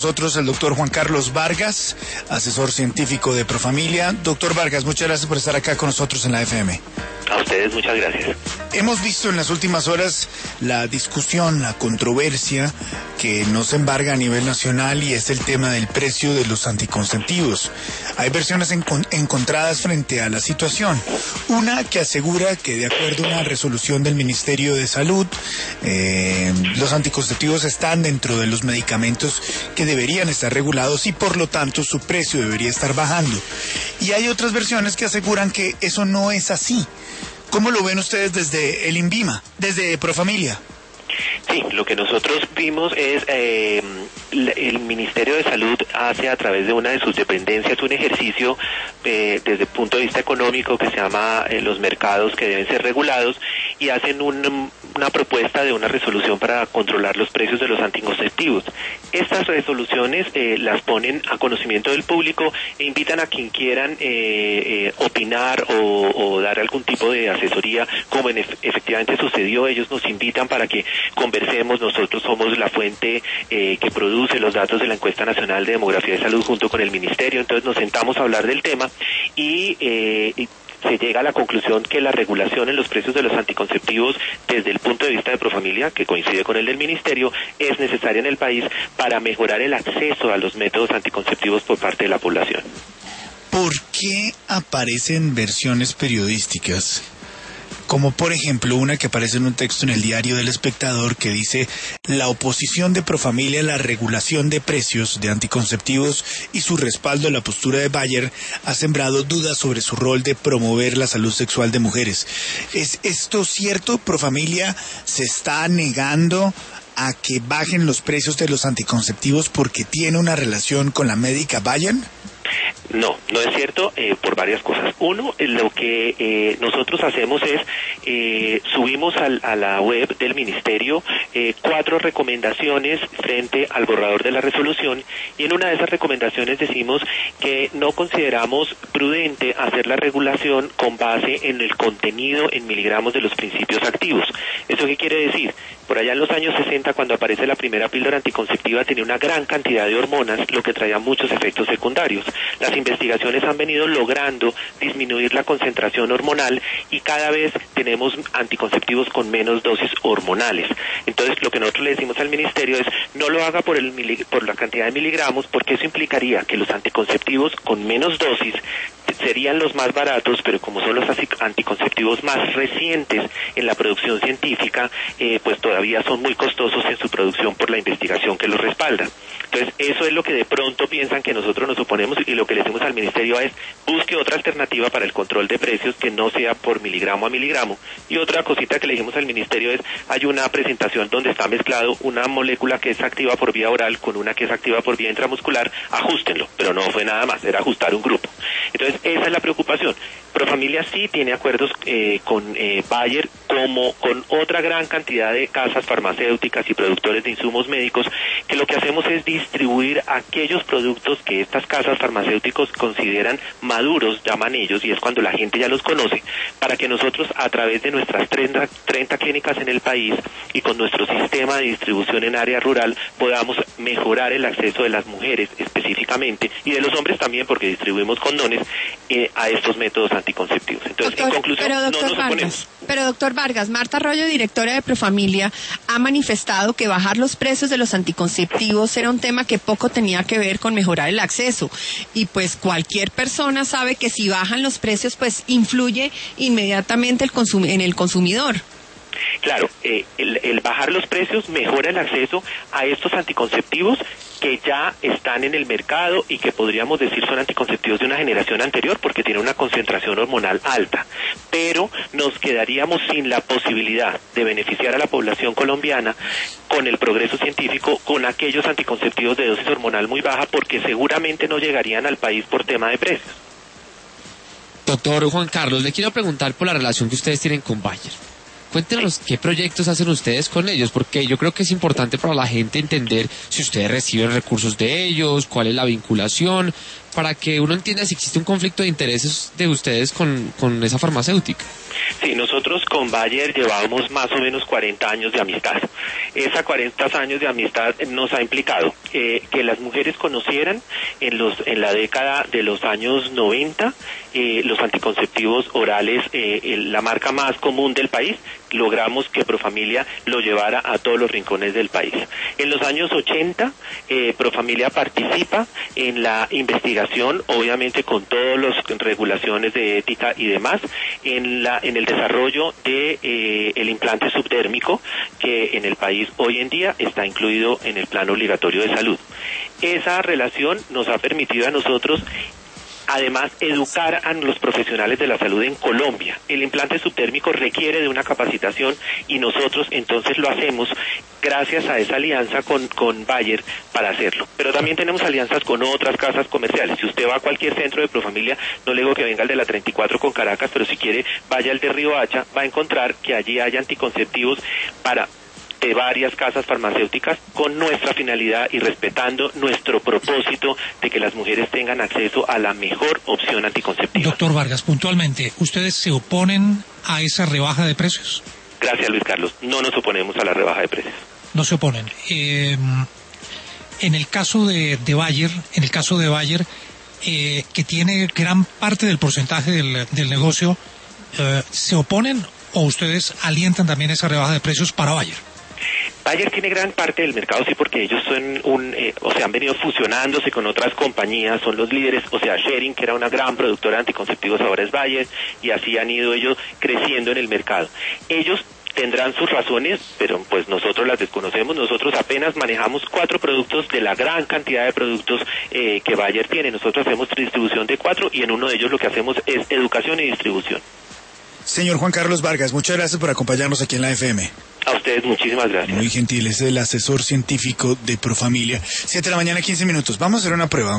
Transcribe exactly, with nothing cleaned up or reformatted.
Nosotros el doctor Juan Carlos Vargas, asesor científico de Profamilia. Doctor Vargas, muchas gracias por estar acá con nosotros en la F M. A ustedes muchas gracias. Hemos visto en las últimas horas la discusión, la controversia que nos embarga a nivel nacional y es el tema del precio de los anticonceptivos. Hay versiones encon- encontradas frente a la situación. Una que asegura que de acuerdo a una resolución del Ministerio de Salud, eh, los anticonceptivos están dentro de los medicamentos que deberían estar regulados y por lo tanto su precio debería estar bajando. Y hay otras versiones que aseguran que eso no es así. ¿Cómo lo ven ustedes desde el INVIMA, desde Profamilia? Sí, lo que nosotros vimos es eh, el Ministerio de Salud hace a través de una de sus dependencias un ejercicio eh, desde el punto de vista económico que se llama eh, los mercados que deben ser regulados y hacen un, una propuesta de una resolución para controlar los precios de los anticonceptivos. Estas resoluciones eh, las ponen a conocimiento del público e invitan a quien quieran eh, eh, opinar o, o dar algún tipo de asesoría, como en ef- efectivamente sucedió. Ellos nos invitan para que conversemos. Nosotros somos la fuente eh, que produce los datos de la Encuesta Nacional de Demografía y Salud junto con el Ministerio, entonces nos sentamos a hablar del tema y, eh, y se llega a la conclusión que la regulación en los precios de los anticonceptivos desde el punto de vista de Profamilia, que coincide con el del Ministerio, es necesaria en el país para mejorar el acceso a los métodos anticonceptivos por parte de la población. ¿Por qué aparecen versiones periodísticas? Como por ejemplo una que aparece en un texto en el diario del Espectador que dice: la oposición de Profamilia a la regulación de precios de anticonceptivos y su respaldo a la postura de Bayer ha sembrado dudas sobre su rol de promover la salud sexual de mujeres? ¿Es esto cierto? ¿Profamilia se está negando a que bajen los precios de los anticonceptivos porque tiene una relación con la médica Bayer? No, no es cierto, eh, por varias cosas. Uno, eh, lo que eh, nosotros hacemos es, eh, subimos al, a la web del Ministerio eh, cuatro recomendaciones frente al borrador de la resolución, y en una de esas recomendaciones decimos que no consideramos prudente hacer la regulación con base en el contenido en miligramos de los principios activos. ¿Eso qué quiere decir? Por allá en los años sesenta, cuando aparece la primera píldora anticonceptiva, tenía una gran cantidad de hormonas, lo que traía muchos efectos secundarios. Las investigaciones han venido logrando disminuir la concentración hormonal y cada vez tenemos anticonceptivos con menos dosis hormonales. Entonces, lo que nosotros le decimos al Ministerio es: no lo haga por, el mili- por la cantidad de miligramos, porque eso implicaría que los anticonceptivos con menos dosis serían los más baratos, pero como son los anticonceptivos más recientes en la producción científica, eh, pues todavía son muy costosos en su producción por la investigación que los respalda. Entonces, eso es lo que de pronto piensan que nosotros nos oponemos, y lo que le decimos al Ministerio es: busque otra alternativa para el control de precios que no sea por miligramo a miligramo. Y otra cosita que le dijimos al Ministerio es: hay una presentación donde está mezclado una molécula que es activa por vía oral con una que es activa por vía intramuscular, ajústenlo, pero no fue nada más, era ajustar un grupo. Entonces, esa es la preocupación. Profamilia sí tiene acuerdos eh, con eh, Bayer, como con otra gran cantidad de casas farmacéuticas y productores de insumos médicos, que lo que hacemos es distribuir aquellos productos que estas casas farmacéuticas consideran maduros, llaman ellos, y es cuando la gente ya los conoce, para que nosotros, a través de nuestras treinta, treinta clínicas en el país y con nuestro sistema de distribución en área rural, podamos mejorar el acceso de las mujeres específicamente, y de los hombres también, porque distribuimos condones, eh, a estos métodos anticonceptivos. Entonces, doctor, en conclusión, pero, doctor no nos Vargas, oponemos. Pero doctor Vargas, Marta Arroyo, directora de Profamilia, ha manifestado que bajar los precios de los anticonceptivos era un tema que poco tenía que ver con mejorar el acceso, y pues cualquier persona sabe que si bajan los precios pues influye inmediatamente el consum- en el consumidor. Claro, eh, el, el bajar los precios mejora el acceso a estos anticonceptivos que ya están en el mercado y que podríamos decir son anticonceptivos de una generación anterior porque tienen una concentración hormonal alta, pero nos quedaríamos sin la posibilidad de beneficiar a la población colombiana con el progreso científico con aquellos anticonceptivos de dosis hormonal muy baja, porque seguramente no llegarían al país por tema de precios. Doctor Juan Carlos, le quiero preguntar por la relación que ustedes tienen con Bayer. Cuéntenos qué proyectos hacen ustedes con ellos, porque yo creo que es importante para la gente entender si ustedes reciben recursos de ellos, cuál es la vinculación, para que uno entienda si existe un conflicto de intereses de ustedes con, con esa farmacéutica. Sí, nosotros con Bayer llevábamos más o menos cuarenta años de amistad. Esos cuarenta años de amistad nos ha implicado eh, que las mujeres conocieran en los en la década de los años noventa eh, los anticonceptivos orales, eh, la marca más común del país. Logramos que Profamilia lo llevara a todos los rincones del país. En los años ochenta, eh, Profamilia participa en la investigación, obviamente con todas las regulaciones de ética y demás, en la en el desarrollo de eh, el implante subdérmico, que en el país hoy en día está incluido en el plan obligatorio de salud. Esa relación nos ha permitido a nosotros además educar a los profesionales de la salud en Colombia. El implante subdérmico requiere de una capacitación y nosotros entonces lo hacemos gracias a esa alianza con, con Bayer para hacerlo. Pero también tenemos alianzas con otras casas comerciales. Si usted va a cualquier centro de Profamilia, no le digo que venga al de la treinta y cuatro con Caracas, pero si quiere vaya al de Riohacha, va a encontrar que allí hay anticonceptivos para de varias casas farmacéuticas con nuestra finalidad y respetando nuestro propósito de que las mujeres tengan acceso a la mejor opción anticonceptiva. Doctor Vargas, puntualmente, ¿ustedes se oponen a esa rebaja de precios? Gracias, Luis Carlos. No nos oponemos a la rebaja de precios. No se oponen. Eh, en el caso de, de Bayer, en el caso de Bayer, eh, que tiene gran parte del porcentaje del, del negocio, eh, ¿se oponen o ustedes alientan también esa rebaja de precios para Bayer? Bayer tiene gran parte del mercado, sí, porque ellos son un, eh, o sea, han venido fusionándose con otras compañías, son los líderes, o sea, Schering, que era una gran productora de anticonceptivos, ahora es Bayer, y así han ido ellos creciendo en el mercado. Ellos tendrán sus razones, pero pues nosotros las desconocemos. Nosotros apenas manejamos cuatro productos de la gran cantidad de productos eh, que Bayer tiene. Nosotros hacemos distribución de cuatro y en uno de ellos lo que hacemos es educación y distribución. Señor Juan Carlos Vargas, muchas gracias por acompañarnos aquí en la F M. A ustedes muchísimas gracias. Muy gentil, es el asesor científico de Profamilia. Siete de la mañana, quince minutos. Vamos a hacer una prueba.